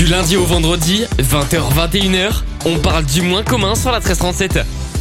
Du lundi au vendredi, 20h-21h, on parle du moins commun sur la 1337.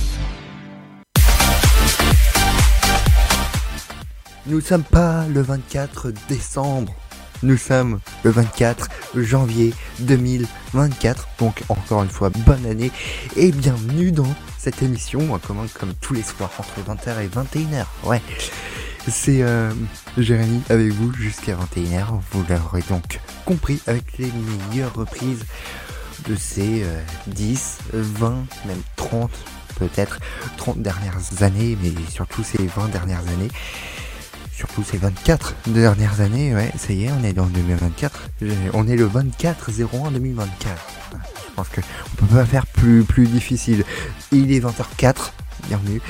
Nous sommes pas le 24 décembre, nous sommes le 24 janvier 2024, donc encore une fois bonne année et bienvenue dans cette émission commun comme tous les soirs entre 20h et 21h. Ouais, c'est Jérémy avec vous jusqu'à 21h, vous l'aurez donc compris avec les meilleures reprises de ces 10, 20, même 30, peut-être 30 dernières années, mais surtout ces 20 dernières années. Surtout ces 24 dernières années, ouais, ça y est, on est dans le 2024. On est le 24-01-2024. Je pense qu'on peut pas faire plus difficile. Il est 20h04, bienvenue.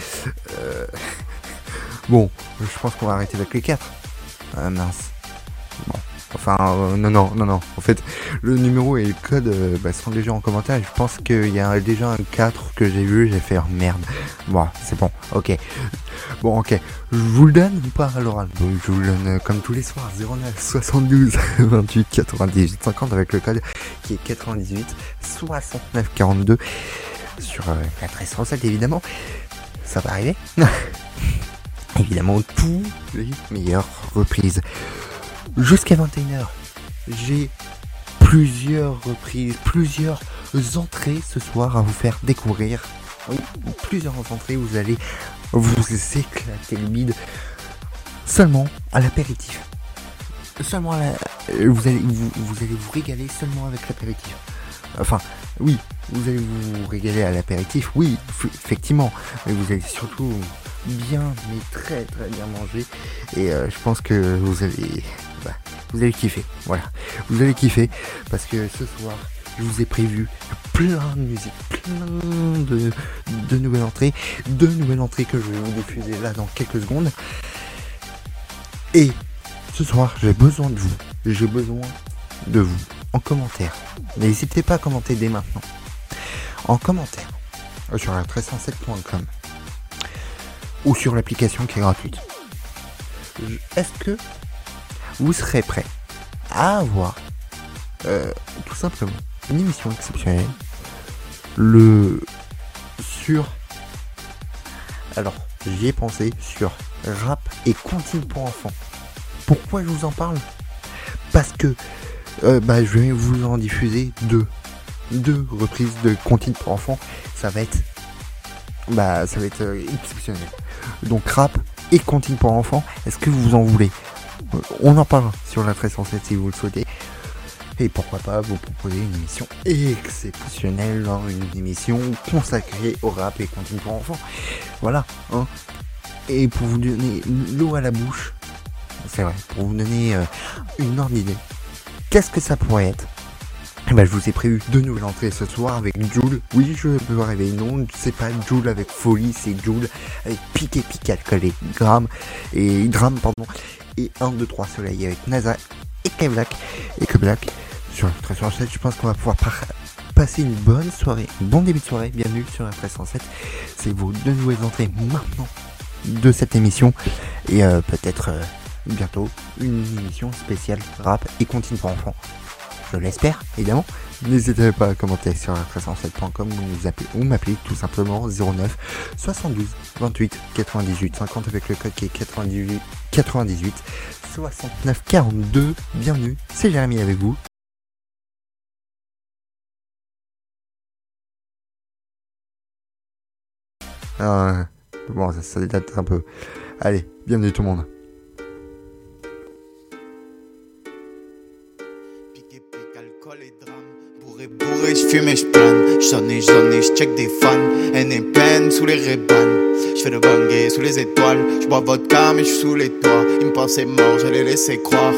Bon, je pense qu'on va arrêter avec les 4. Mince. Bon. Enfin, non. En fait, le numéro et le code sont déjà en commentaire. Je pense qu'il y a déjà un 4 que j'ai vu. J'ai fait merde. Bon, c'est bon. Ok. Bon, ok. Je vous le donne ou pas à l'oral? Je vous le donne comme tous les soirs. 09 72 28 98 50 avec le code qui est 98 69 42 sur la 1337 évidemment. Ça va arriver. Évidemment, tous les meilleures reprises. Jusqu'à 21h, j'ai plusieurs reprises, plusieurs entrées ce soir à vous faire découvrir. Oui, plusieurs entrées, vous allez vous éclater le bide seulement à l'apéritif. Seulement vous allez vous régaler seulement avec l'apéritif. Enfin, oui, vous allez vous régaler à l'apéritif, oui, effectivement, mais vous allez surtout bien, mais très bien manger. Et je pense que vous allez kiffer. Voilà, vous allez kiffer parce que ce soir, je vous ai prévu plein de musique, plein de nouvelles entrées, que je vais vous diffuser là dans quelques secondes. Et ce soir, j'ai besoin de vous en commentaire. N'hésitez pas à commenter dès maintenant. En commentaire sur la 1307.com ou sur l'application qui est gratuite. Est-ce que vous serez prêt à avoir tout simplement une émission exceptionnelle alors j'y ai pensé sur rap et comptine pour enfants. Pourquoi je vous en parle? Parce que je vais vous en diffuser deux reprises de comptine pour enfants. Ça va être exceptionnel. Donc rap et comptine pour enfants, est-ce que vous en voulez? On en parle sur la 1307 si vous le souhaitez. Et pourquoi pas vous proposer une émission exceptionnelle, une émission consacrée au rap et comptine pour enfants. Voilà, hein. Et pour vous donner l'eau à la bouche, c'est vrai, pour vous donner une ordre d'idée, qu'est-ce que ça pourrait être? Je vous ai prévu 2 nouvelles entrées ce soir avec Jul. Oui, je peux rêver. Non, c'est pas Jul avec folie, c'est Jul avec piqué alcoolé, drame, et 1, 2, 3 soleil avec NASA et K-Black. Sur la 1307, je pense qu'on va pouvoir passer une bonne soirée, un bon début de soirée. Bienvenue sur la 1307. C'est vos 2 nouvelles entrées maintenant de cette émission. Et peut-être bientôt une émission spéciale rap et comptine pour enfants. Je l'espère, évidemment. N'hésitez pas à commenter sur la 1307.com ou m'appeler tout simplement 09 72 28 98 50 avec le code qui est 98 69 42. Bienvenue, c'est Jérémy avec vous. Bon, ça date un peu. Allez, bienvenue tout le monde. Bourré, j'fume et j'plane. J'en ai, j'check des fans. NPN sous les Ray-Ban. J'fais le bangé sous les étoiles. J'bois vodka mais j'suis sous les toits. Ils me pensaient mort, je les laissais croire.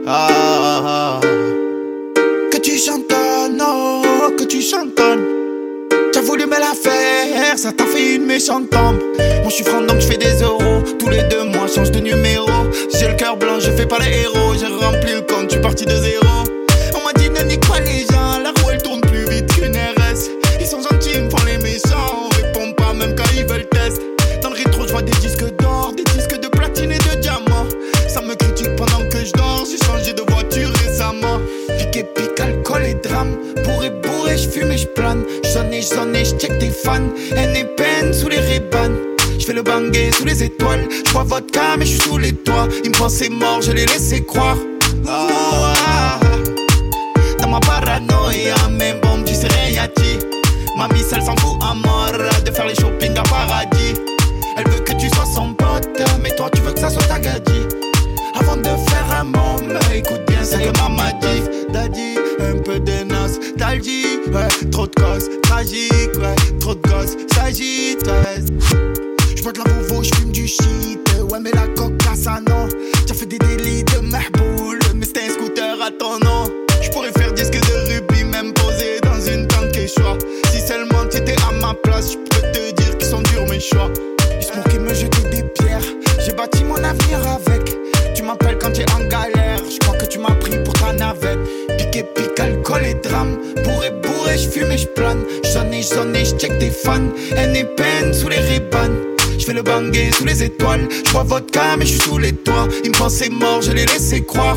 Que tu chantonnes, oh, que tu chantonnes. T'as voulu me la faire, ça t'a fait une méchante tombe. Moi j'suis franc donc j'fais des euros. Tous les 2 mois change de numéro. J'ai le cœur blanc, je fais pas les héros. J'ai rempli le compte, j'suis parti de zéro. On m'a dit ne nique pas les gens, la roue elle tourne plus vite qu'une RS. Ils sont gentils, ils me font les méchants. On répond pas même quand ils veulent test. Dans le rétro j'vois des disques d'or, des disques de platine et de diamant. Ça me critique pendant que je dors, j'ai changé de voiture récemment. Pique, alcool et drame. drames. Bourré, j'fume et j'plane. J'zonne et j'check tes fans. NPN sous les Ray-Ban. J'fais le bangé sous les étoiles. J'bois vodka mais j'suis sous les toits. Ils me pensaient mort, je les laissais croire. Dans ma paranoïa, mais bon, tu sais rien dit. Mamie, elle s'en fout à mort de faire les shopping à paradis. Elle veut que tu sois son pote, mais toi tu veux que ça soit ta gadji. Avant de faire un môme, écoute bien ce que maman dit. Daddy, un peu de nostalgie, ouais, trop de causes tragiques, ouais, trop de gosses s'agitent, ouais. J'bois de la bouffe, j'fume du shit, ouais mais la coca ça non. T'as fait des délits de mahboul, mais c'était un scooter à ton nom. J'pourrais faire disque de rubis, même posé dans une tank Quechua. Si seulement t'étais à ma place, j'peux te dire qu'ils sont durs mes choix. Ils se moquaient, me jeter des pierres, j'ai bâti mon avenir avec. Tu m'appelles quand t'es en galère, j'crois que tu m'as pris pour ta navette. Pique, alcool et drame. Bourré, j'fume et j'plane. J'zonne et j'check tes fans. NPN sous les Ray-Ban. J'fais le bangé sous les étoiles. J'bois vodka mais j'suis sous les toits. Ils me pensaient mort, je les laissais croire.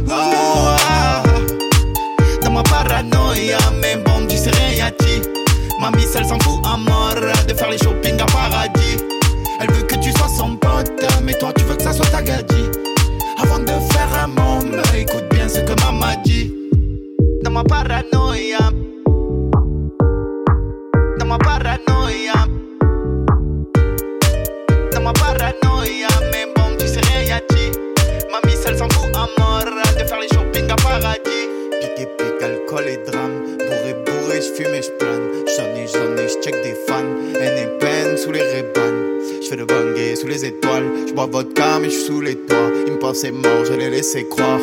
Dans ma paranoïa, mais bon, tu sais rien dit. Mamie, elle s'en fout à mort de faire les shopping à paradis. Elle veut que tu sois son pote, mais toi tu veux que ça soit ta gadji. Avant de faire un môme, écoute bien ce que maman dit. Dans ma paranoïa, dans ma paranoïa, dans ma paranoïa, mais bon, tu sais rien dit. Mamie, elle s'en fout à mort de faire les shopping à paradis. Pique, alcool et drame. Bourré, j'fume et j'plane. J'zonne et j'check des fans. NPN sous les Ray-Ban. J'fais le bangé sous les étoiles. J'bois vodka mais j'suis sous les toits. Ils me pensaient mort, je les laissais croire.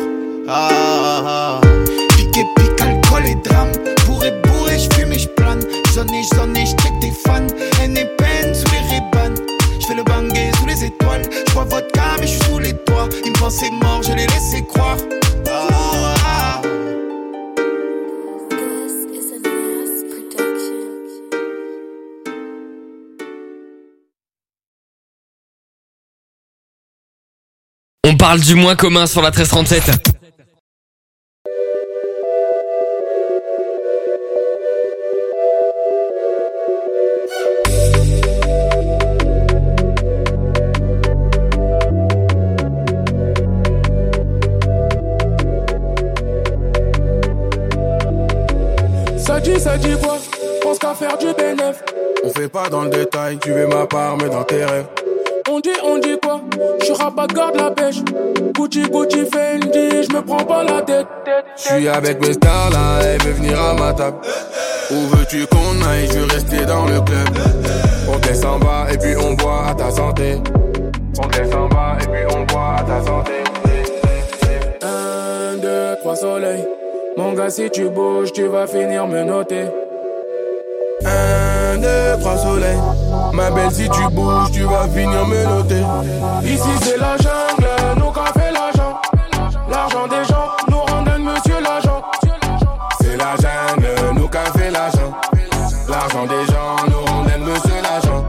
Pique, alcool et drame. Bourré, j'fume et j'plane. J'zonne et j'check des fans. NPN sous les Ray-Ban. J'fais le bangé sous les étoiles. J'bois vodka mais j'suis sous les toits. Ils me pensaient mort, je les laissais croire. On parle du moins commun sur la 1337. Ça dit quoi? Pense qu'à faire du bénéf. On fait pas dans le détail, tu veux ma part mais dans tes rêves. On dit quoi? J'suis rabat, garde la pêche. Gucci, Fendi, j'me prends pas la tête. J'suis avec mes stars là, elle veut venir à ma table. Où veux-tu qu'on aille? Je veux rester dans le club. On descend bas et puis on boit à ta santé. On descend bas et puis on boit à ta santé. 1, 2, 3 soleils. Mon gars, si tu bouges, tu vas finir me noter. 1, 2, 3 soleils. Ma belle, si tu bouges, tu vas finir me noter. Ici c'est la jungle, nous qu'a fait l'argent. L'argent des gens, nous rendent monsieur l'agent. C'est la jungle, nous qu'a fait l'argent. L'argent des gens, nous rendent monsieur l'agent.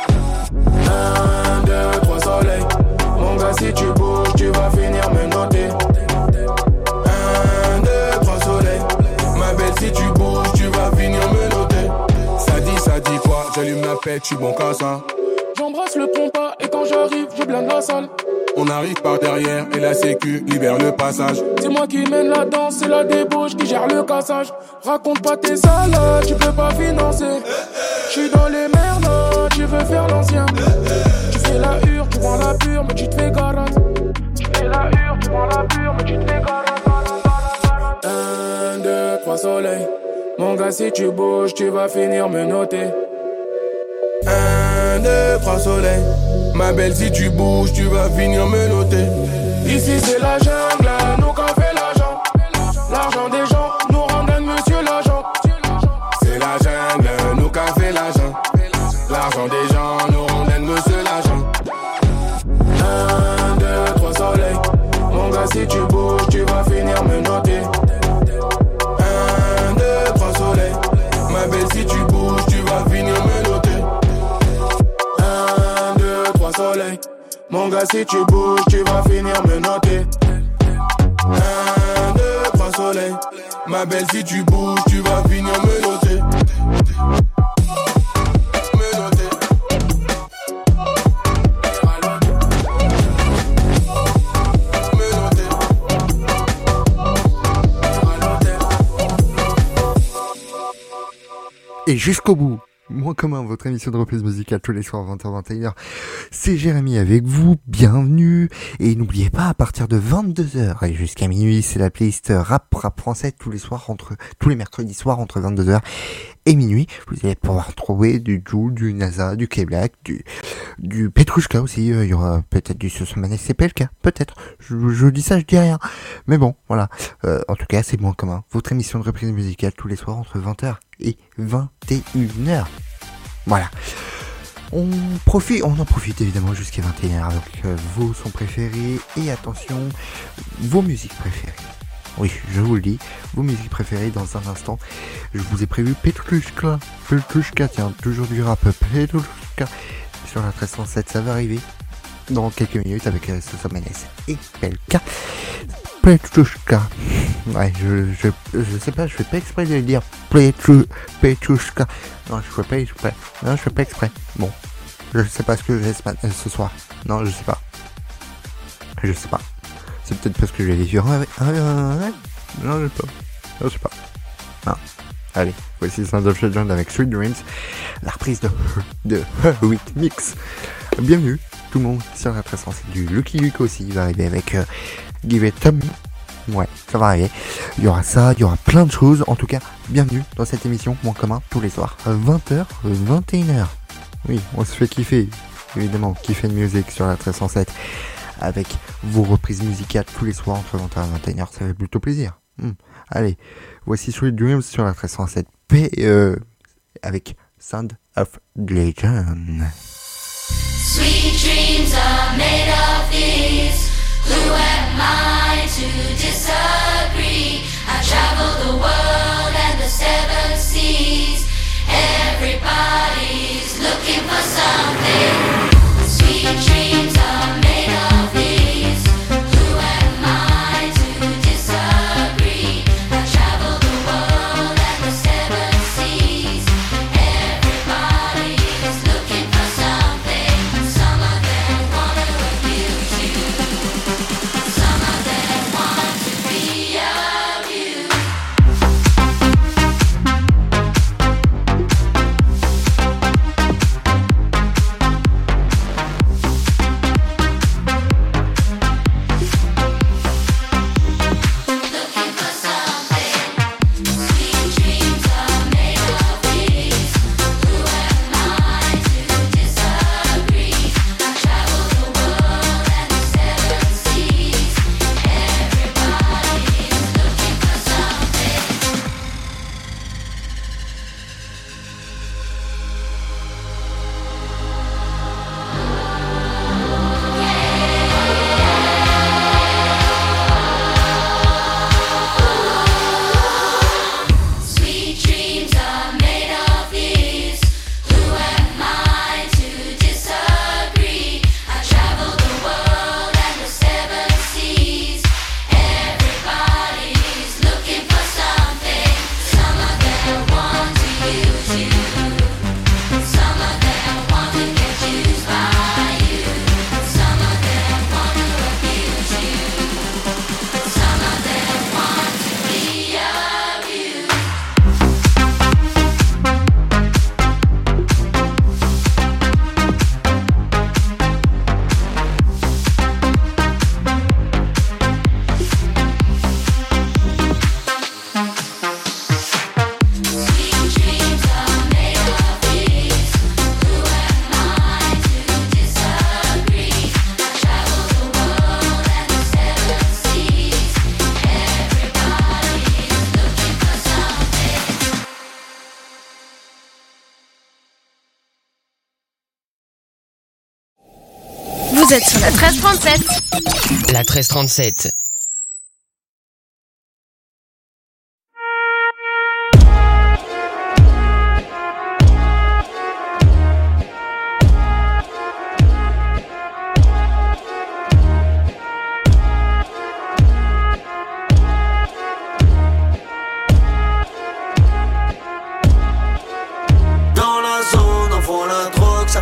1, 2, 3 soleils. Mon gars, si tu bouges, tu vas finir me noter. 1, 2, 3 soleils. Ma belle, si tu bouges, tu vas finir me noter. Ça dit quoi? J'allume la pète, j'suis bon qu'à ça. J'embrasse le pompa et quand j'arrive, je blinde la salle. On arrive par derrière et la sécu libère le passage. C'est moi qui mène la danse, c'est la débauche qui gère le cassage. Raconte pas tes salades, tu peux pas financer. J'suis dans les merdes, tu veux faire l'ancien. Tu fais la hure, tu vends la pure, mais tu te fais garante. Tu fais la hure, tu vends la pure, mais tu te fais garante. 1, 2, 3 soleils. Mon gars, si tu bouges, tu vas finir me noter. 1, 2, 3 soleils. Ma belle, si tu bouges, tu vas finir me noter. Ici c'est la jungle, nous qu'a fait l'argent. L'argent des gens, nous rendent monsieur l'agent. C'est la jungle, nous qu'a fait l'argent. L'argent des gens, nous rendent monsieur l'agent. 1, 2, 3 soleils. Mon gars, si tu bouges, tu vas finir me noter. 1, 2, 3 soleils. Ma belle, si tu bouges, tu vas finir me noter. 1, 2, 3 soleils. Mon gars, si tu bouges, tu vas finir me noter. 1, 2, 3 soleils. Ma belle, si tu bouges, tu vas finir me noter. Me noter. Me noter. Et jusqu'au bout, Moins commun, votre émission de reprise musicale tous les soirs 20h-21h. C'est Jérémy avec vous, bienvenue. Et n'oubliez pas, à partir de 22h et jusqu'à minuit, c'est la playlist rap français tous les mercredis soirs entre 22h et minuit. Vous allez pouvoir trouver du Jul, du NASA, du K-Black, du Petrushka aussi. Il y aura peut-être du Sosomane, c'est pas le cas, peut-être. Je dis ça, je dis rien. Mais bon, voilà. En tout cas, c'est Moins commun. Votre émission de reprise musicale tous les soirs entre 20h et 21h. Voilà. On en profite évidemment jusqu'à 21h avec vos sons préférés et attention, vos musiques préférées. Oui, je vous le dis, vos musiques préférées dans un instant. Je vous ai prévu Petrushka, tiens, toujours du rap, Petrushka sur la 1307, ça va arriver dans quelques minutes avec Sosomane et Pelka. Petrushka. Ouais, je sais pas, je fais pas exprès de le dire. Petrushka. Non, je fais pas exprès. Bon, je sais pas ce que j'ai ce soir. Non, je sais pas. C'est peut-être parce que j'ai les yeux. Non, je sais pas. Non. Allez, voici Sound of Legend avec Sweet Dreams, la reprise de Heartbeat Mix. Bienvenue, tout le monde sur la présence du Lucky Luke aussi. Il va arriver avec Give It Up. Ouais, ça va arriver. Il y aura ça, il y aura plein de choses. En tout cas, bienvenue dans cette émission Moins commun tous les soirs, 20h, 21h. Oui, on se fait kiffer, évidemment, kiffer de musique sur la 1307 avec vos reprises musicales tous les soirs entre 20h et 21h. Ça fait plutôt plaisir. Allez, voici Sweet Dreams sur la 1307 avec Sound of Legend. Sweet dreams are made of these. Who am I to disagree? I travel the world and the seven seas. Everybody's looking for something. Sweet dreams are made of these. Who am I to disagree? I travel the world and the seven seas. Everybody's looking for something. Some of them wanna abuse you. Some of them want to be abused. Looking for something. Sweet dreams are made of these. Who am I to disagree? I travel the world and the seven seas. Everybody's looking for something. Sweet dreams are made of these. Who am I to disagree? I travel the world and the seven seas. Everybody's looking for something. Some of them want to use you. Some of them want to get used by you. Some of them want to abuse you. Some of them want to be abused. Sweet dreams are made of these. Who am I to disagree? I travel the world and the seven seas. Everybody's looking for something. Vous êtes sur la 1337. La 1337.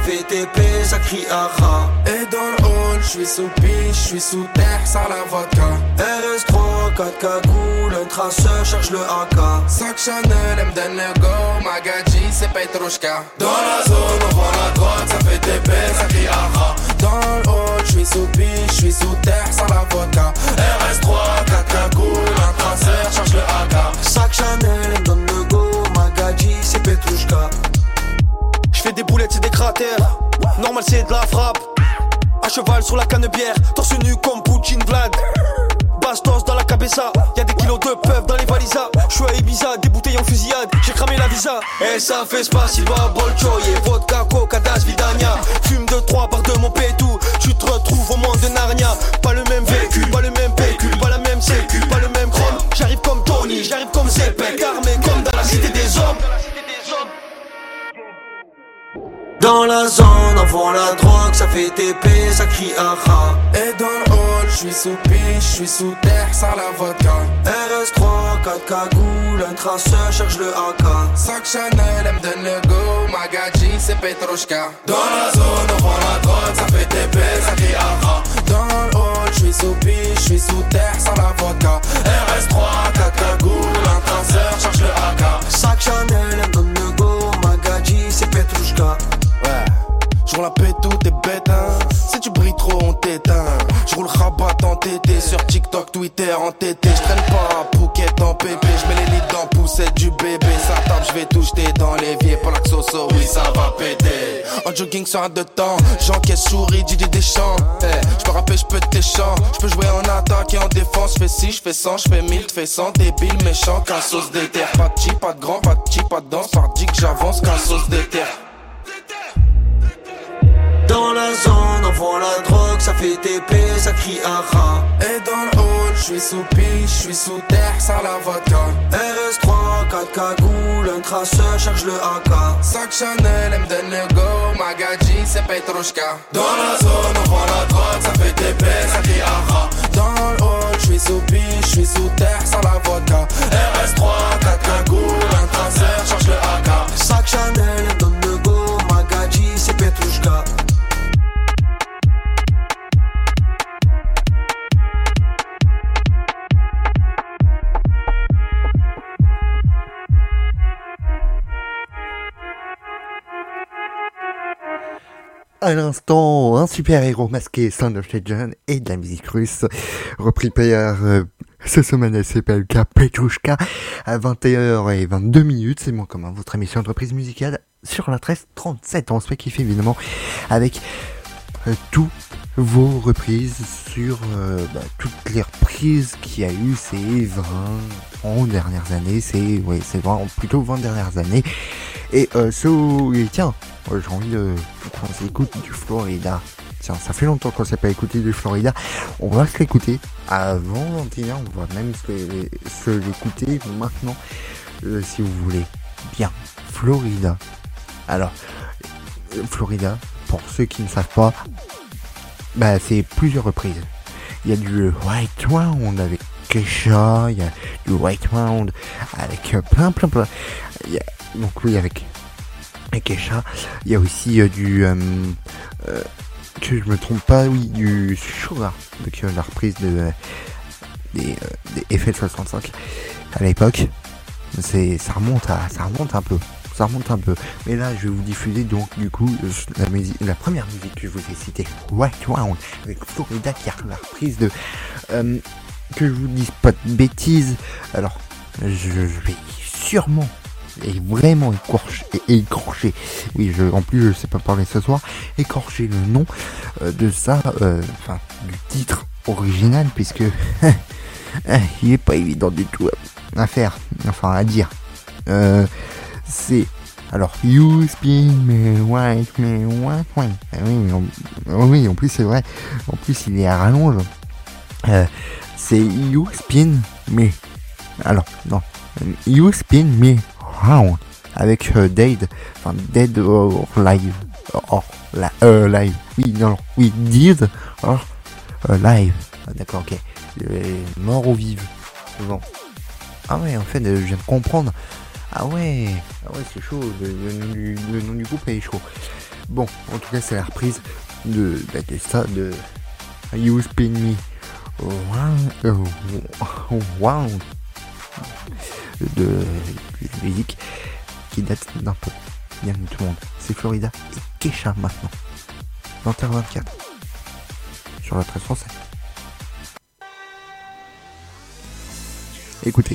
fait TP, ça crie aha. Et dans le hall, j'suis sous piche, j'suis sous terre, sans la vodka. RS3, 4 cagoules, un traceur cherche le AK. Sac Chanel, elle me donne le go, Magadji, c'est Petrushka. Dans la zone, on vend la drogue, ça fait TP, ça crie aha. Dans le hall, j'suis sous piche, j'suis sous terre, sans la vodka. RS3, 4 cagoules, un traceur, cherche le AK. Sac Chanel, elle me donne le go, Magadji, c'est Petrushka. J'fais des boulettes, c'est des cratères. Normal, c'est de la frappe. À cheval sur la canne-bière, torse nu comme Poutine Vlad. Bastos dans la cabeza, y'a des kilos de puff dans les valisas. J'suis à Ibiza, des bouteilles en fusillade, j'ai cramé la visa. Et ça fait Spasiba, Bolchoye, vodka, coca, das, vidania. Fume de 3 par 2 mon pétou, tu te retrouves au monde de Narnia. Pas le même véhicule, pas le même pécule, pas la même sécu, pas le même chrome. J'arrive comme Tony, j'arrive comme Zepek, armé comme dans la cité des hommes. Dans la zone, on vend la drogue, ça fait TP, ça crie aha. Et dans le hall, j'suis sous piche, j'suis sous terre, sans la vodka. RS3, 4 cagoules, un traceur cherche le AK. Sac Chanel, elle me donne le go, Magadji, c'est Petrushka. Dans la zone, on vend la drogue, ça fait TP, ça crie aha. Dans le hall, j'suis sous piche, j'suis sous terre, sans la vodka. RS3, 4 cagoules, un traceur, cherche le AK. Sac Chanel, elle me donne le go, Magadji, c'est Petrushka. Ouais, j'roule la pète tout t'es bête hein. Si tu brilles trop on t'éteint. J'roule rabat en tété sur TikTok, Twitter en tété. J'traîne pas un Phuket en pépé. J'mets les lits dans poussette du bébé. Ça tape, j'vais tout jeter dans l'évier. Pour la xoso, oui ça va péter. En jogging sur un de temps, j'encaisse souris, Didier Deschamps. J'peux rapper, j'peux tes chants. J'peux jouer en attaque et en défense. J'fais 6, j'fais 100, j'fais 1000, j'fais 100. Débile, méchant, qu'un sauce d'éther. Pas de chi, pas de grand, pas de chi, pas de danse. Pardi que j'avance, qu'un sauce d'éther. Dans la zone, on vend la drogue, ça fait TP, ça crie aha. Et dans le hall, j'suis sous piche, j'suis sous terre, sans la vodka. RS3, 4 cagoules, un traceur cherche le AK. Sac Chanel, elle me donne le go, Magadji, c'est Petrushka. Dans la zone, on vend la drogue, ça fait TP, ça crie aha. Dans le hall, j'suis sous piche, j'suis sous terre, sans la vodka. RS3, 4 cagoules, un traceur, cherche le AK. Sac Chanel, elle me donne le go, Magadji, c'est Petrushka. À l'instant, un super-héros masqué, Sound of Legend et de la musique russe, repris par ce semaine SPLK Petrushka à 21h22, c'est moins commun, votre émission de reprise musicale sur la 1337. On se fait kiffer évidemment avec tous vos reprises sur toutes les reprises qu'il y a eu ces 30 dernières années, c'est plutôt 20 dernières années. Et tiens, j'ai envie qu'on s'écoute du Florida. Tiens, ça fait longtemps qu'on s'est pas écouté du Florida. On va se l'écouter avant 21h, on va même se l'écouter maintenant, si vous voulez. Bien, Florida. Alors, Florida, pour ceux qui ne savent pas, c'est plusieurs reprises. Il y a du White Round avec Kesha, il y a du White Round avec plein. Donc oui, avec Kesha, il y a aussi du que je me trompe pas, oui, du Sugar, avec la reprise des FL65 à l'époque. Ça remonte un peu. Mais là, je vais vous diffuser donc du coup la première musique que je vous ai citée, White Round, avec Florida qui a la reprise de que je vous dise pas de bêtises. Alors, je vais sûrement et vraiment écorcher. Oui, en plus je sais pas parler ce soir. Écorcher le nom de ça, du titre original, puisque il est pas évident du tout à dire. C'est alors You Spin Me White. Oui, en plus c'est vrai. En plus il est à rallonge. C'est You Spin Me. Alors non, You Spin Me Round avec Dead or Live. Live. Oui, Dead or Live. Ah, d'accord, ok. Mort ou vive. Bon. Ah ouais, en fait, je viens de comprendre. Ah ouais, c'est chaud. Le nom du groupe est chaud. Bon, en tout cas, c'est la reprise de ça, de You Spin Me Round de musique qui date d'un peu. Bienvenue tout le monde, c'est Florida et Kesha maintenant. 20h24 sur la 13 française. Écoutez.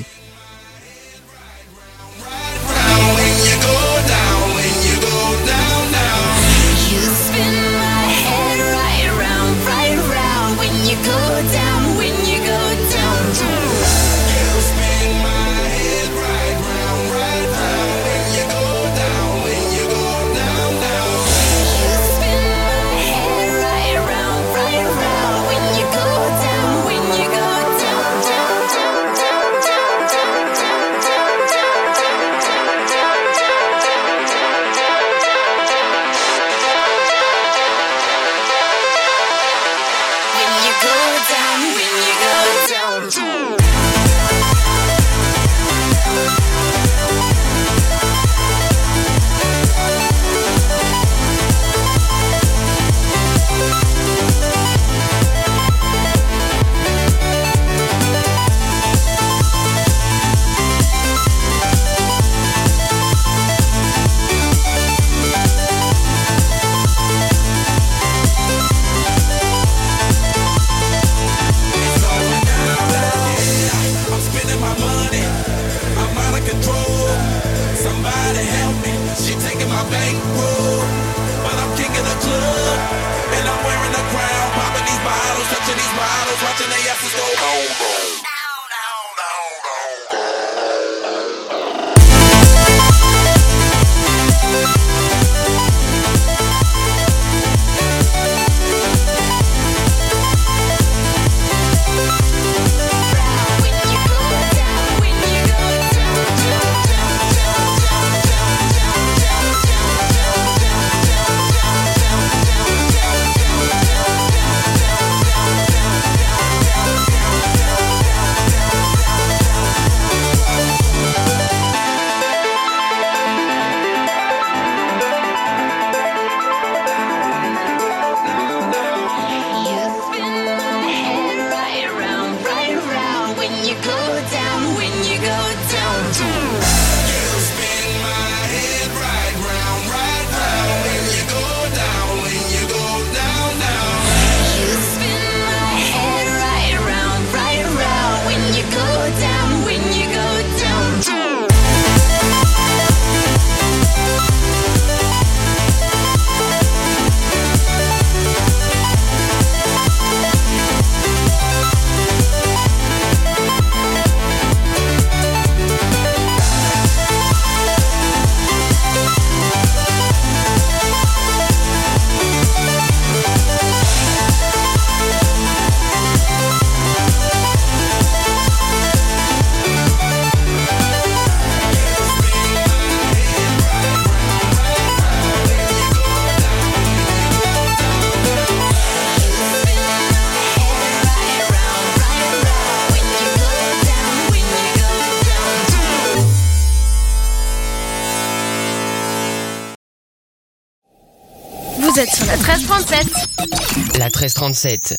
Vous êtes sur la 1337. La 1337.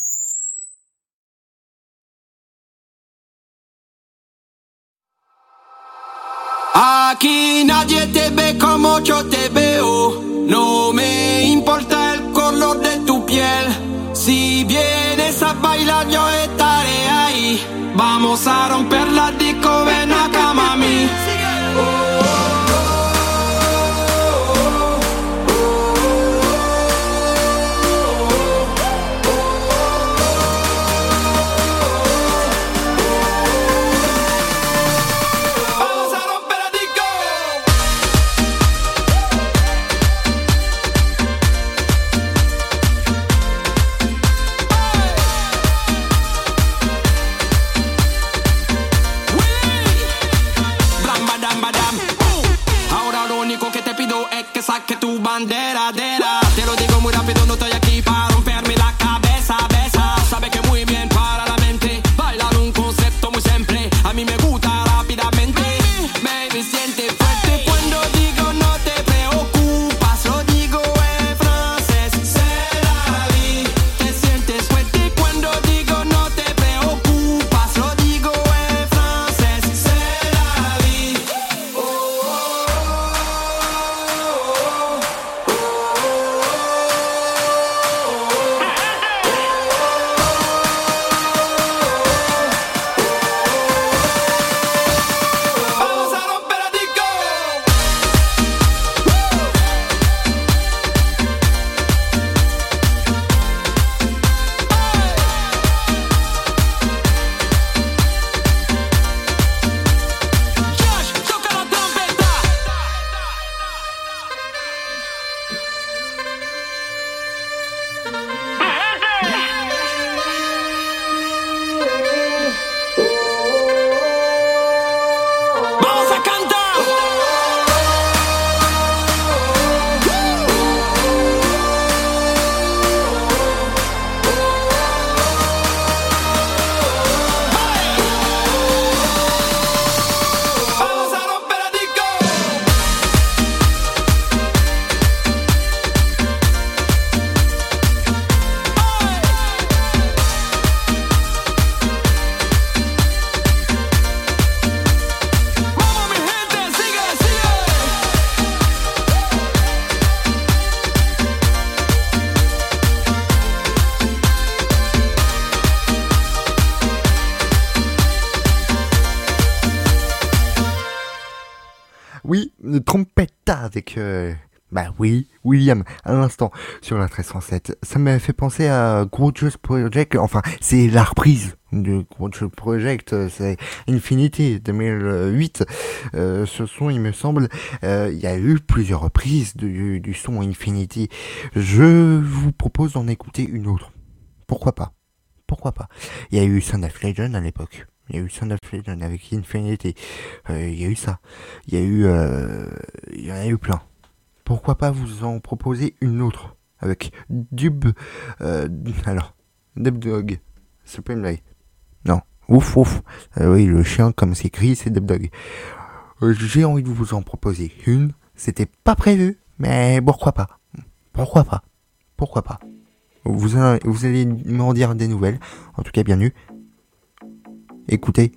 Aquí nadie te ve como yo te veo. No me importa el color de tu piel. Si vienes a bailar yo estaré ahí. Vamos a romper la disco, ven acá mami. Oui, Trompetta avec... Bah oui, William, à l'instant, sur la 1307. Ça m'a fait penser à Gorgeous Project, enfin, c'est la reprise de Gorgeous Project, c'est Infinity 2008. Ce son, il me semble, il y a eu plusieurs reprises du son Infinity. Je vous propose d'en écouter une autre. Pourquoi pas? Il y a eu Son of Legend à l'époque. Il y a eu Son of Legend avec Infinity. Il y a eu ça. Il y en a eu plein. Pourquoi pas vous en proposer une autre avec Dub Dog, Supreme Light. Non, ouf. Oui, le chien comme c'est écrit, c'est Dub Dog. J'ai envie de vous en proposer une. C'était pas prévu, mais pourquoi pas. Vous allez m'en dire des nouvelles. En tout cas, bienvenue. Écoutez.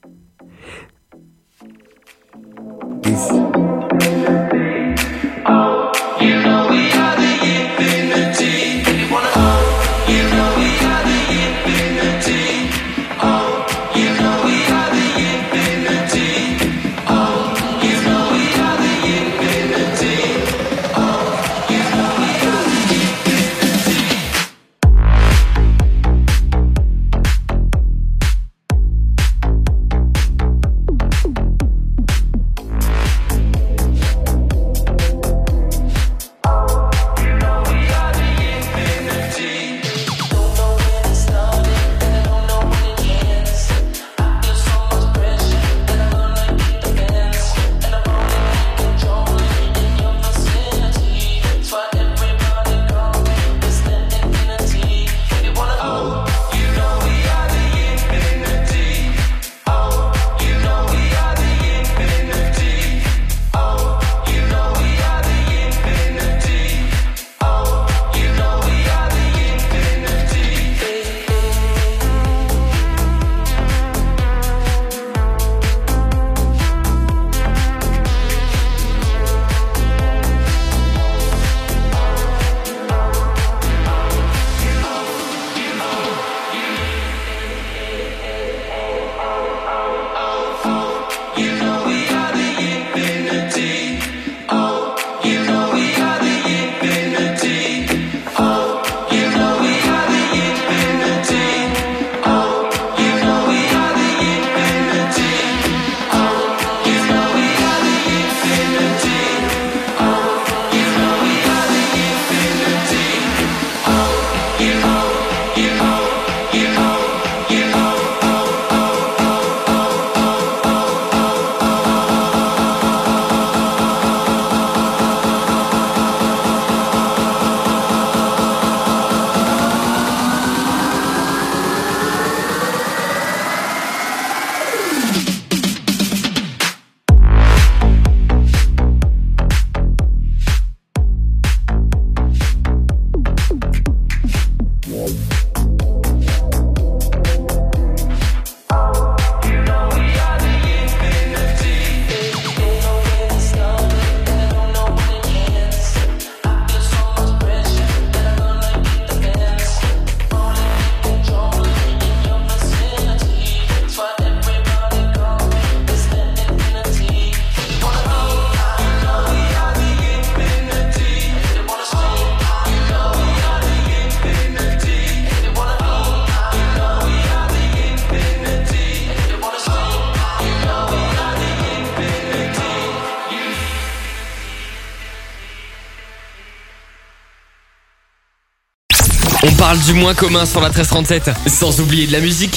On parle du moins commun sur la 1337, sans oublier de la musique.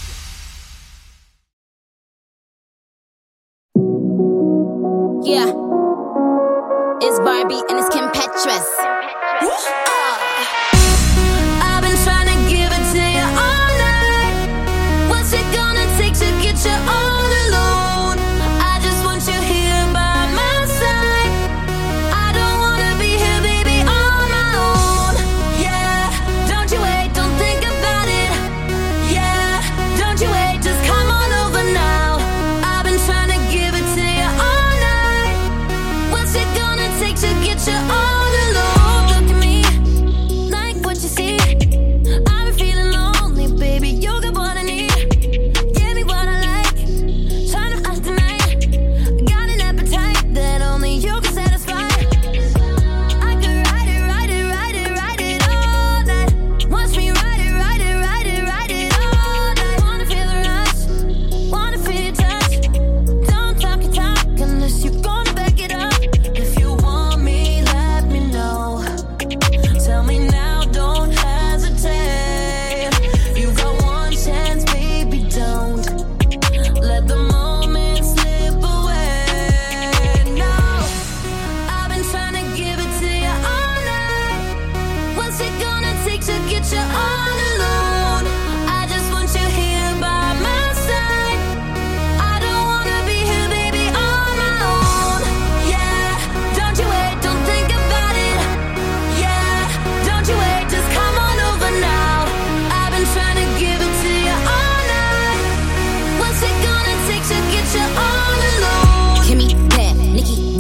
Yeah, it's Barbie and it's Kim Petras. I've been trying to give it to you all night. What's it gonna take to get you all alone? I just want you here by my side. I don't wanna be here, baby, on my own. Yeah, don't you wait, don't think about it. Yeah, don't you wait, just come on over now. I've been trying to give it to you all night. What's it gonna take to get you all alone? Look at me, like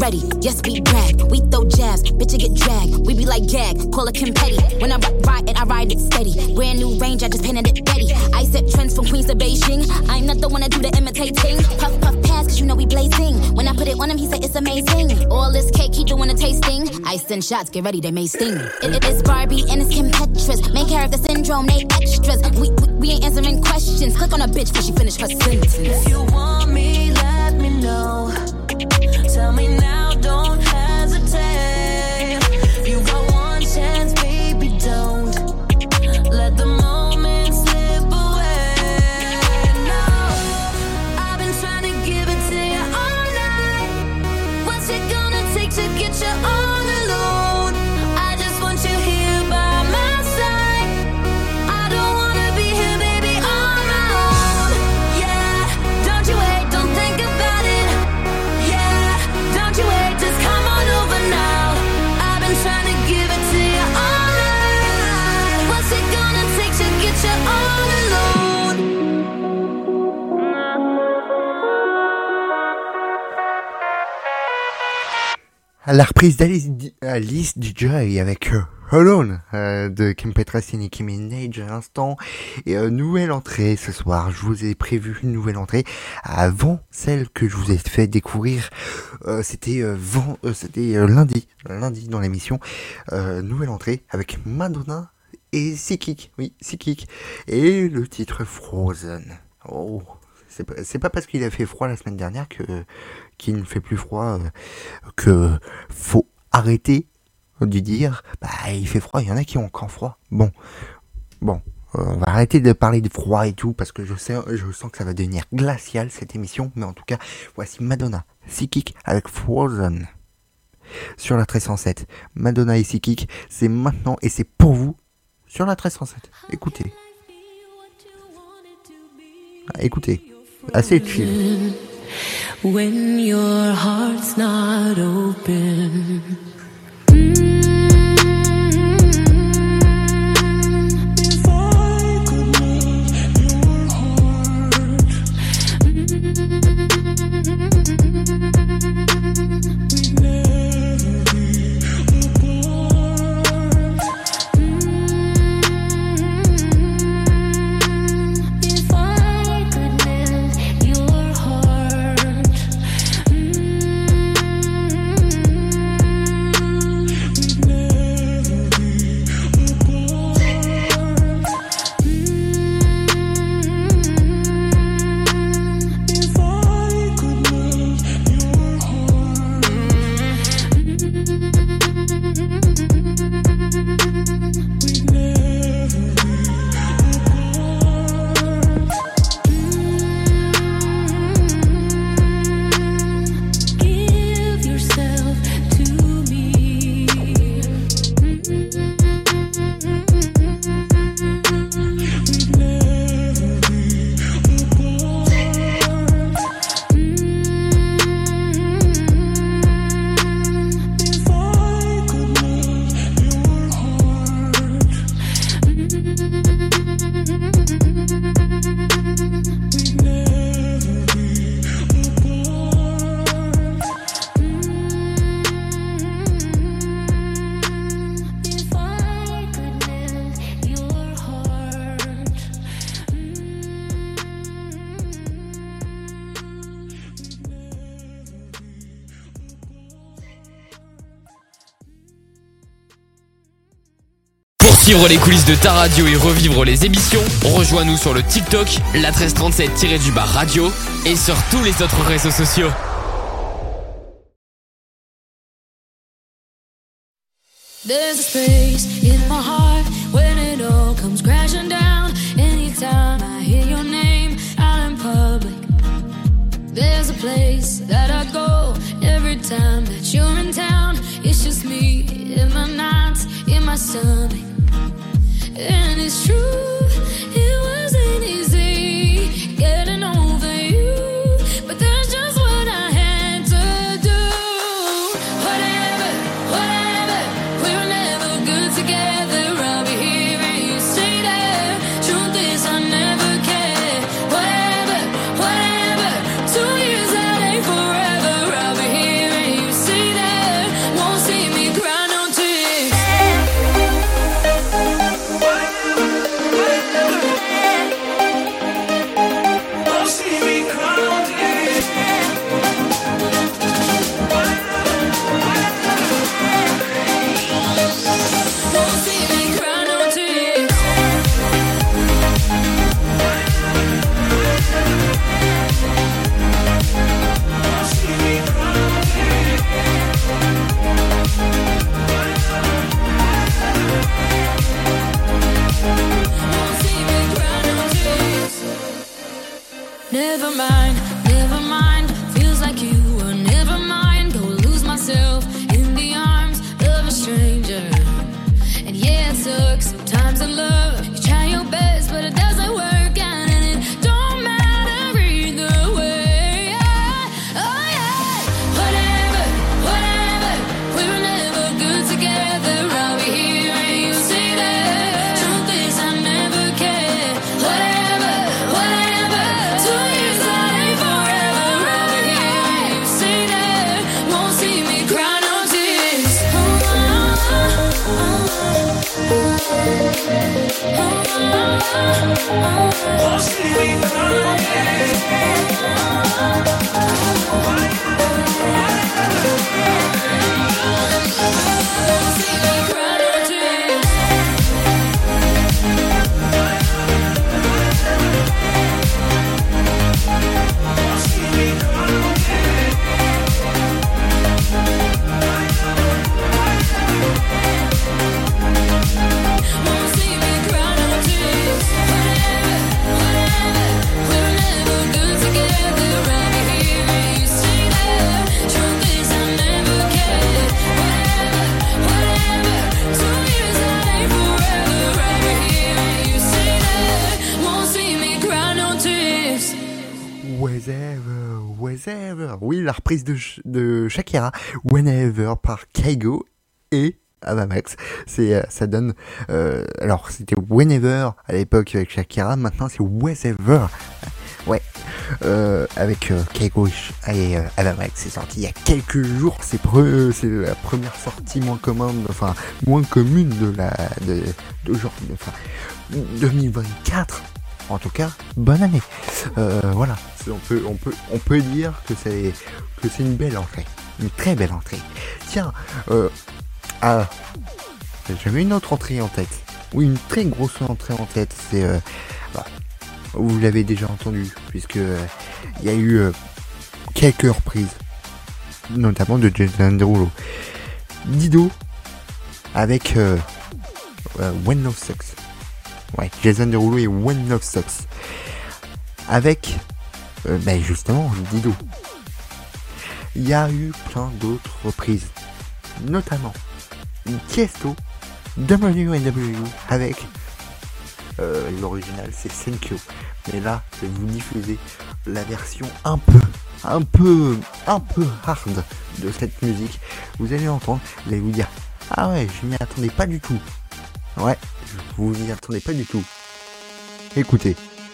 ready. Yes, we brag, we throw jabs, bitch, you get dragged. We be like gag, call it Kim Petty. When I ride it, I ride it steady. Brand new range, I just painted it Betty. I set trends from Queens to Beijing. I'm not the one that do the imitating. Puff, puff, pass, cause you know we blazing. When I put it on him, he said it's amazing. All this cake, he doing a tasting. Ice and shots, get ready, they may sting. It's Barbie and it's Kim Petras. Main character syndrome, they extras. We ain't answering questions. Click on a bitch before she finish her sentence. If you want me, let me know. Tell me now, don't hesitate. You got one chance, baby, don't let the moment slip away. No, I've been trying to give it to you all night. What's it gonna take to get you all alone? I just want you here by my side. I don't wanna be here, baby, on my own. Yeah, don't you wait, don't think about it. Yeah, don't you wait, just come on over now. I've been trying to give it to you all night. What's it gonna take to get you all alone? À la reprise d'Alice DJ avec Alone de Kim Petras et Nicki Minaj à l'instant. Et nouvelle entrée ce soir. Je vous ai prévu une nouvelle entrée avant celle que je vous ai fait découvrir. C'était lundi dans l'émission. Nouvelle entrée avec Madonna et Sikik. Oui, Sikik. Et le titre Frozen. Oh, c'est pas parce qu'il a fait froid la semaine dernière qu'il ne fait plus froid que faut arrêter de dire il fait froid, il y en a qui ont encore froid. Bon, on va arrêter de parler de froid et tout parce que je sens que ça va devenir glacial cette émission, mais en tout cas, voici Madonna, Sikik avec Frozen sur la 1307. Madonna et Sikik, c'est maintenant et c'est pour vous sur la 1307. Écoutez. Écoutez. Assez chill. When your heart's not open. If I could melt your heart, we'd never be apart. If I could melt your heart, Suivre les coulisses de ta radio et revivre les émissions, rejoins-nous sur le TikTok, la 1337-radio et sur tous les autres réseaux sociaux. There's a space in my heart when it all comes crashing down. Anytime I hear your name out in public, there's a place that I go every time that you're in town. It's just me in my nights, in my stomach. And it's true, it wasn't easy getting over you, but that's just what I had to do. Whatever, we were never good together. I'll be here and you stay there. Truth is I never cared. Whatever, 2 years that ain't forever. I'll be here and you stay Won't see me crying. Whenever. Oui, la reprise de Shakira, Whenever par Kygo et Avamax. Ça donne. Alors, c'était Whenever à l'époque avec Shakira, maintenant c'est Whenever. Ouais, avec Kygo et Avamax, c'est sorti il y a quelques jours. C'est la première sortie moins commune d'aujourd'hui, 2024. En tout cas, bonne année. Voilà, on peut dire que c'est une belle entrée, une très belle entrée. Tiens, j'avais une autre entrée en tête. Oui, une très grosse entrée en tête. C'est, vous l'avez déjà entendu, puisque il y a eu quelques reprises, notamment de Jason Derulo, Dido avec When Love Sucks. Ouais, Jason Derulo et When Love Sucks. Avec, justement, Dido. Il y a eu plein d'autres reprises. Notamment, Tiesto, WNW, avec l'original, c'est Senkyo. Mais là, je vais vous diffuser la version un peu hard de cette musique. Vous allez l'entendre, vous allez vous dire, ah ouais, je m'y attendais pas du tout. Ouais, vous n'y attendez pas du tout. Écoutez.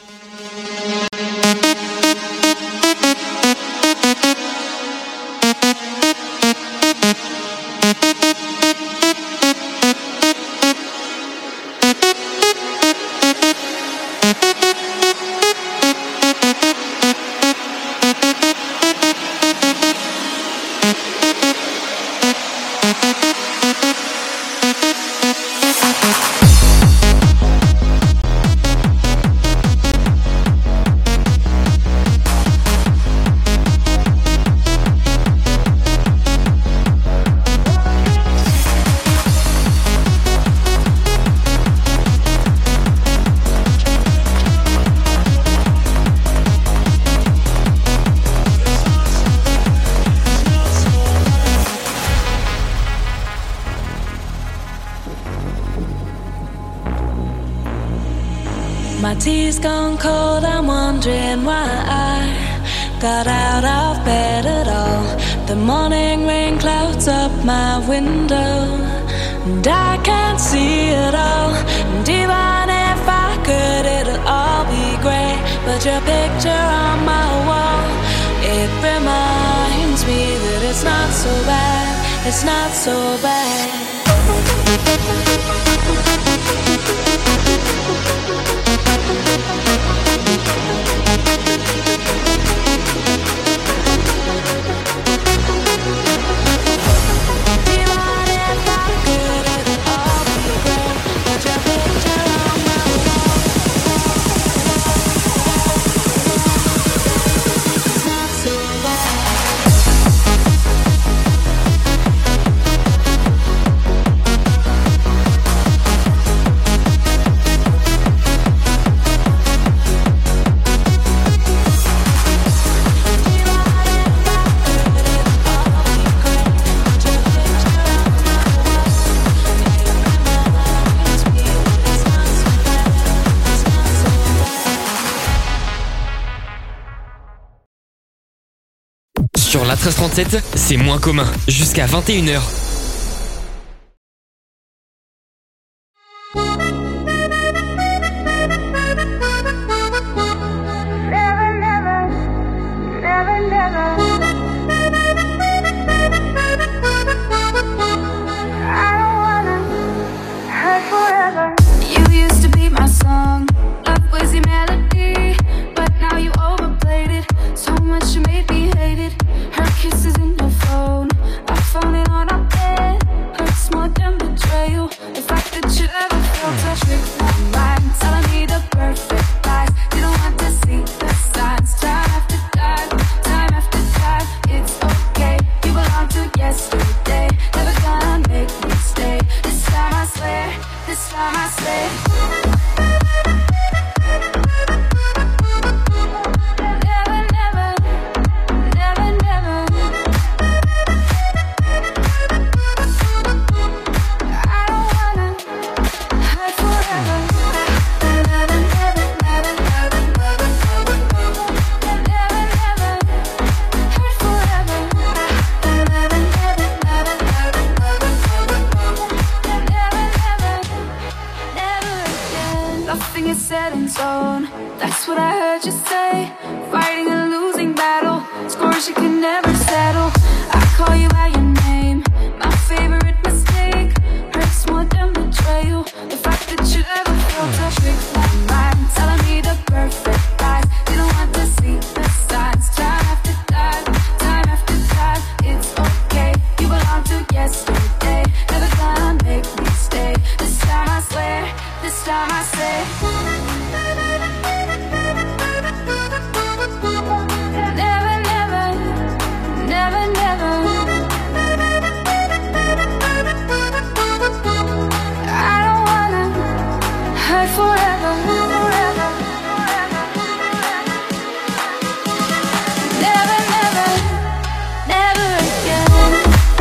My tea's gone cold, I'm wondering why I got out of bed at all. The morning rain clouds up my window, and I can't see it all. And even if I could, it'll all be grey. But your picture on my wall, it reminds me that it's not so bad, it's not so bad. Sur la 1337, c'est moins commun, jusqu'à 21h. You used to be my song, up with faded. Her kisses in your phone. I found it on our bed. Hurts more than betrayal. The fact that you ever felt a trick my mind, telling me the perfect lies. Didn't want to see the signs. Time after time, time after time. It's okay. You belong to yesterday. Never gonna make me stay. This time I swear. This time I swear. Nothing is set in stone. That's what I heard you say. Fighting a losing battle. Scores you can never settle. I call you by your name. My favorite mistake. Hurts more than betrayal. The fact that you ever felt a trick my mind, telling me the perfect lies. Didn't want to see the signs. Time after time, time after time. It's okay. You belong to yesterday. Never gonna make me stay. This time I swear. This time I say. Never, never, never, never. I don't wanna hurt forever, forever, never, never, never again.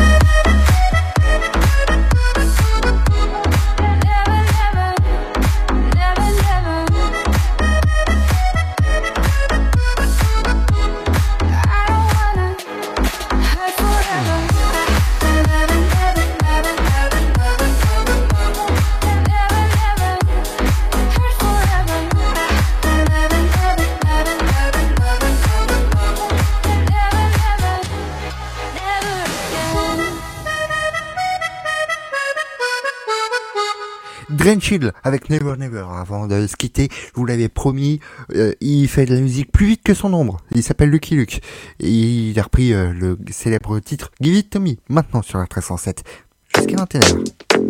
Drenchill avec Never Never. Avant de se quitter, je vous l'avais promis, il fait de la musique plus vite que son ombre. Il s'appelle Lucky Luke. Et il a repris le célèbre titre Give It To Me, maintenant sur la 1307, jusqu'à 21h.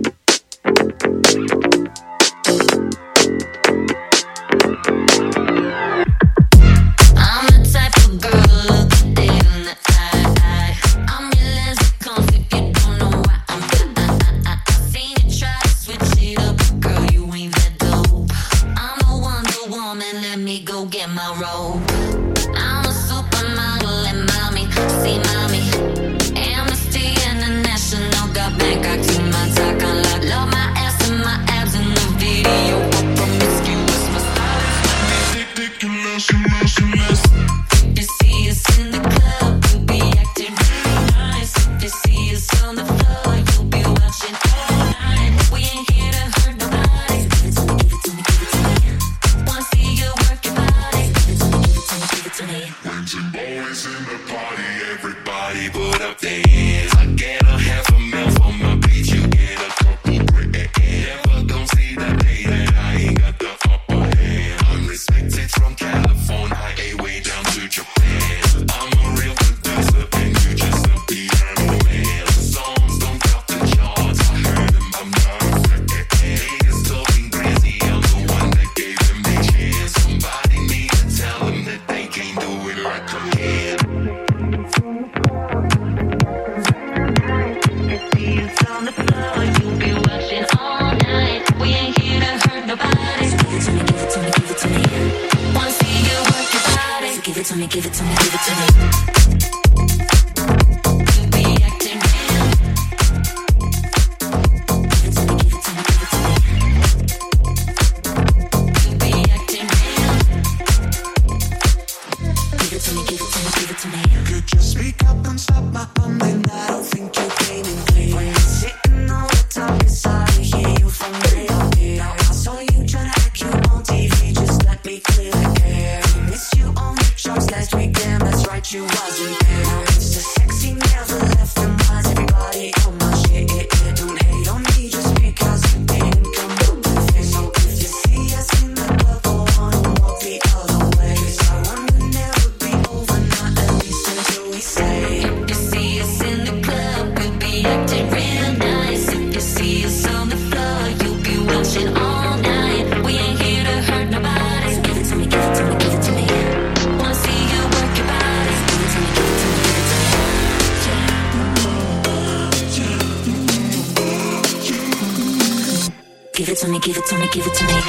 I'm the type of girl to look dead in the eye. I'm your lexicon if you don't know why I'm I seen you try to switch it up, girl, you ain't that dope. I'm a Wonder Woman, let me go get my robe. I'm a supermodel and mommy, see mommy. Amnesty International got Bangkok to my talk. I love my ass and my abs in the video. I'm promiscuous, my style is ridiculous. If you see us in the club, you'll be acting real nice. If you see us on the floor, you'll be watching all night. We ain't here to hurt nobody. Give it to me, give it to me, give it to me. Wanna see you work your body. Give it to me, give it to me, give it to me. When some boys in the party, everybody put up their hands. I get a half a mil for my beat, you get a couple grand. Never gon' see the day that I ain't got the upper hand. Unrespected from California, way down to Japan. I'm a real producer and you just a piano man. The songs don't top the charts, I heard them, I'm not. Niggas talking crazy, I'm the one that gave them a chance. Somebody need to tell them that they can't do it like I can. On the floor, you'll be watching all night. We ain't here to hurt nobody. Give it to me, give it to me, give it to me. Wanna see you work your body. Give it to me, give it to me, give it to me. You'll be acting real. Give it to me, give it to me, give it to me. You'll be acting real. Give it to me, give it to me, give it to me. Could you speak up and stop my bumming? I don't think you're gaining clear. When you're sitting on the top, it's hard to hear you from way up here. I saw you trying to act cute on TV, just let me clear the air. Miss you on the charts last week, damn, that's right, you wasn't there. Now it's the sexy never left, and why's everybody on my shit? Don't hate on me just because you didn't come up with it. So if you see us in the club, go on and walk the other way. 'Cause our run will never be over, not at least until give it to me, give it to me, give it to me.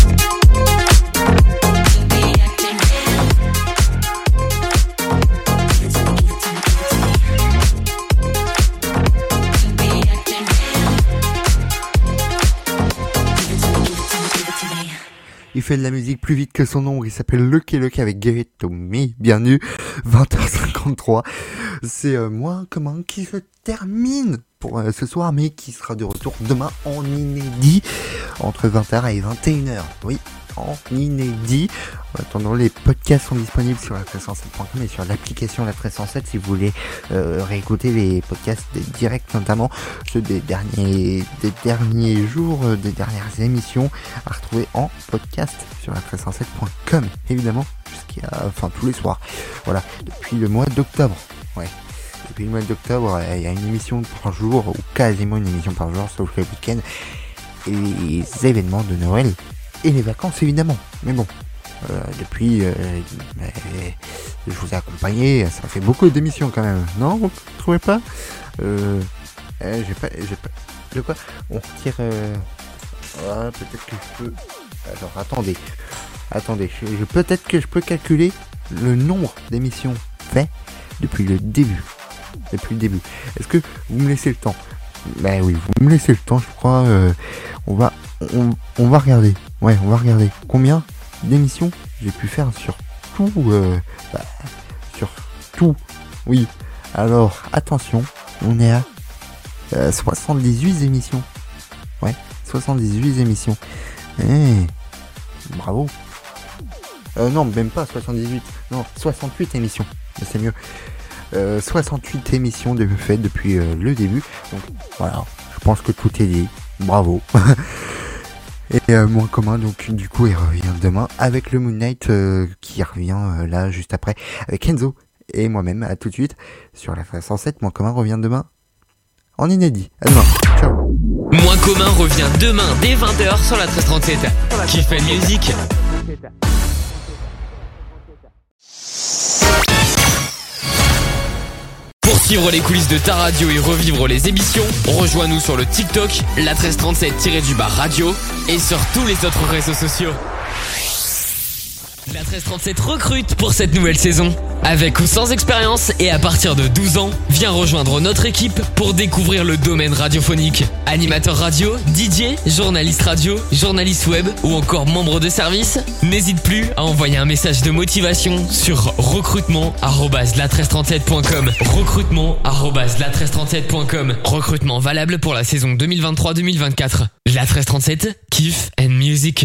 Il fait de la musique plus vite que son ombre, il s'appelle Lucky Luke avec Give It To Me, bienvenue, 20h53. C'est moi commun qui se termine pour ce soir, mais qui sera de retour demain en inédit, entre 20h et 21h, oui, en inédit. En attendant, les podcasts sont disponibles sur la1307.com et sur l'application La1307 si vous voulez réécouter les podcasts des directs, notamment ceux des derniers jours, des dernières émissions à retrouver en podcast sur la1307.com, évidemment, tous les soirs. Voilà, depuis le mois d'octobre. Ouais. Depuis le mois d'octobre, il y a une émission par jour, ou quasiment une émission par jour, sauf le week-end, et les événements de Noël et les vacances, évidemment. Mais bon, depuis, je vous ai accompagné, ça fait beaucoup d'émissions quand même, non, vous ne trouvez pas? J'ai pas, de quoi? On retire, peut-être que je peux, alors attendez, peut-être que je peux calculer le nombre d'émissions faites depuis le début. Est-ce que vous me laissez le temps? Ben oui, vous me laissez le temps, je crois. On va regarder. Ouais, on va regarder combien d'émissions j'ai pu faire sur tout. Sur tout. Oui. Alors, attention, on est à 78 émissions. Ouais, 78 émissions. Bravo. Non, même pas 78. Non, 68 émissions. C'est mieux. 68 émissions faites depuis le début. Donc voilà, je pense que tout est dit. Bravo. Et moins commun, donc du coup il revient demain avec le Moon Knight qui revient là juste après avec Enzo et moi-même. À tout de suite sur la 107. Moins commun revient demain en inédit. À demain. Ciao. Moins commun revient demain dès 20h sur la 1337. Qui fait musique. Pour suivre les coulisses de ta radio et revivre les émissions, rejoins-nous sur le TikTok, la 1337-radio et sur tous les autres réseaux sociaux. La 1337 recrute pour cette nouvelle saison. Avec ou sans expérience et à partir de 12 ans, viens rejoindre notre équipe pour découvrir le domaine radiophonique. Animateur radio, DJ, journaliste radio, journaliste web ou encore membre de service, n'hésite plus à envoyer un message de motivation sur recrutement@la1337.com. Recrutement@la1337.com. Recrutement valable pour la saison 2023-2024. La 1337, kiff and music.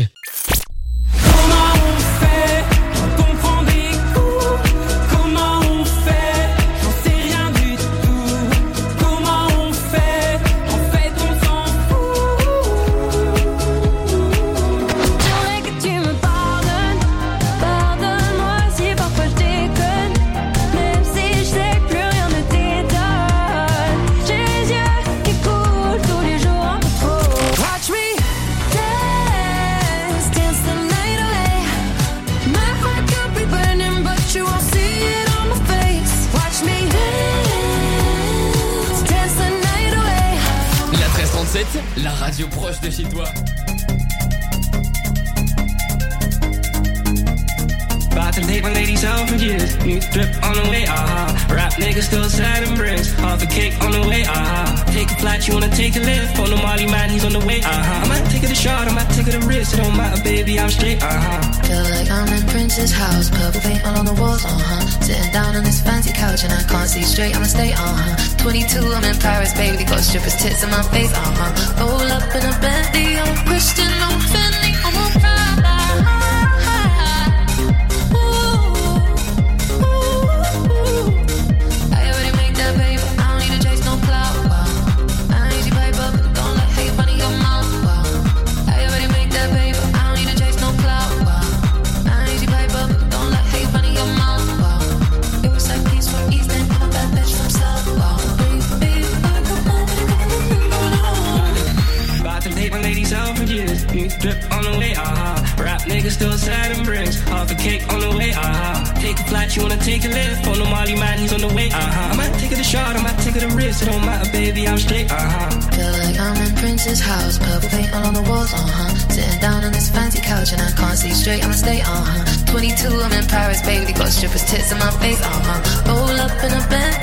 La radio proche de chez toi. About to take my ladies out for years. New drip on the way, Rap niggas still sad and bricks. Half a cake on the way, Take a flight, you wanna take a lift. On the Molly man, he's on the way, I might take it a shot, I might take it a risk. It don't matter, baby, I'm straight, Feel like I'm in Prince's house. Purple paint all on the walls, Sitting down on this fancy couch and I can't see straight, I'ma stay, 22, I'm in Paris, baby. Got strippers' tits in my face, Roll up in a Bentley, I'm a Christian, I'm Fendi, I'm a Prada. New drip on the way, Rap niggas still sad and bricks. Half a cake on the way, Take a flight, you wanna take a lift. On the Molly man, he's on the way, I might take it a shot, I might take it a risk. It don't matter, baby, I'm straight, Feel like I'm in Prince's house, purple paint all on the walls, Sitting down on this fancy couch and I can't see straight, I'ma stay, 22, I'm in Paris, baby, got strippers' tits in my face, Roll up in a Bentley,